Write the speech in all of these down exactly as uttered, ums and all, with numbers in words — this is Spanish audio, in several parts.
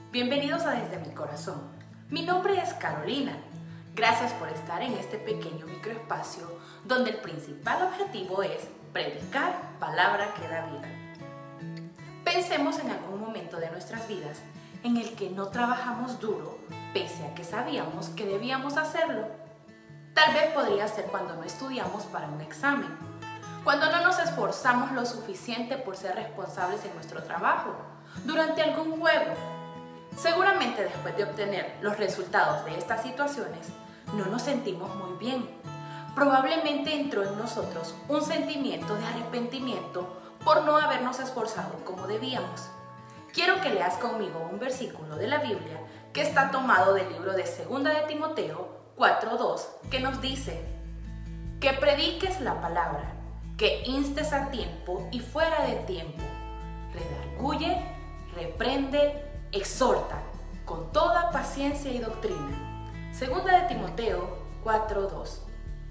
Bienvenidos a Desde mi Corazón. Mi nombre es Carolina. Gracias por estar en este pequeño microespacio donde el principal objetivo es predicar palabra que da vida. Pensemos en algún momento de nuestras vidas en el que no trabajamos duro pese a que sabíamos que debíamos hacerlo. Tal vez podría ser cuando no estudiamos para un examen, cuando no nos esforzamos lo suficiente por ser responsables en nuestro trabajo, durante algún juego. Seguramente después de obtener los resultados de estas situaciones, no nos sentimos muy bien. Probablemente entró en nosotros un sentimiento de arrepentimiento por no habernos esforzado como debíamos. Quiero que leas conmigo un versículo de la Biblia que está tomado del libro de Segunda de Timoteo cuatro dos, que nos dice: que prediques la palabra, que instes a tiempo y fuera de tiempo, redarguye, reprende, exhorta con toda paciencia y doctrina. Segunda de Timoteo cuatro dos.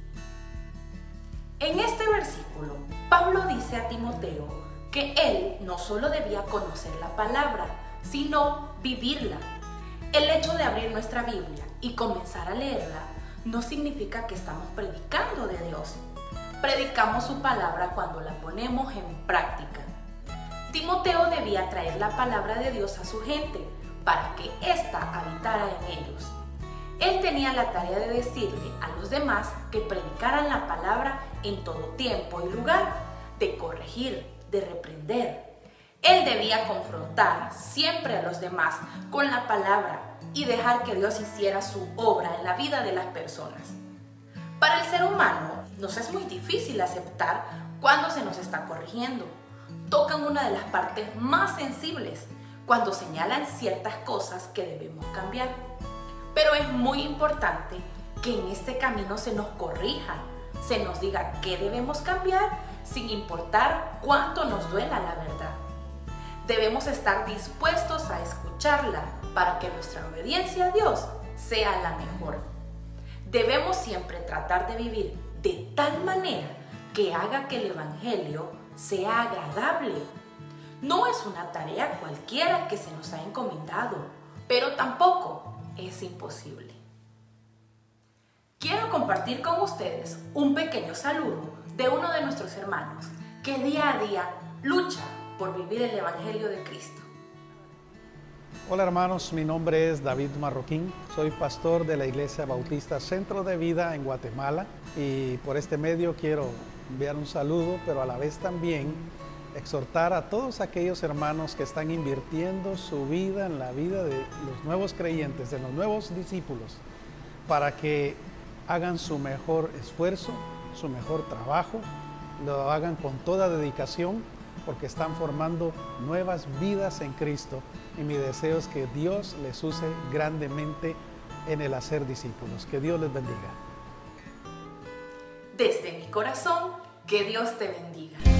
En este versículo, Pablo dice a Timoteo que él no solo debía conocer la palabra, sino vivirla. El hecho de abrir nuestra Biblia y comenzar a leerla no significa que estamos predicando de Dios. Predicamos su palabra cuando la ponemos en práctica. Timoteo debía traer la palabra de Dios a su gente para que ésta habitara en ellos. Él tenía la tarea de decirle a los demás que predicaran la palabra en todo tiempo y lugar, de corregir, de reprender. Él debía confrontar siempre a los demás con la palabra y dejar que Dios hiciera su obra en la vida de las personas. Para el ser humano nos es muy difícil aceptar cuando se nos está corrigiendo. Tocan una de las partes más sensibles cuando señalan ciertas cosas que debemos cambiar. Pero es muy importante que en este camino se nos corrija, se nos diga qué debemos cambiar sin importar cuánto nos duela la verdad. Debemos estar dispuestos a escucharla para que nuestra obediencia a Dios sea la mejor. Debemos siempre tratar de vivir de tal manera que haga que el Evangelio sea agradable. No es una tarea cualquiera que se nos ha encomendado, pero tampoco es imposible. Quiero compartir con ustedes un pequeño saludo de uno de nuestros hermanos que día a día lucha por vivir el Evangelio de Cristo. Hola hermanos, mi nombre es David Marroquín, soy pastor de la Iglesia Bautista Centro de Vida en Guatemala y por este medio quiero enviar un saludo, pero a la vez también exhortar a todos aquellos hermanos que están invirtiendo su vida en la vida de los nuevos creyentes, de los nuevos discípulos, para que hagan su mejor esfuerzo, su mejor trabajo, lo hagan con toda dedicación, porque están formando nuevas vidas en Cristo y mi deseo es que Dios les use grandemente en el hacer discípulos. Que Dios les bendiga. Desde mi corazón, que Dios te bendiga.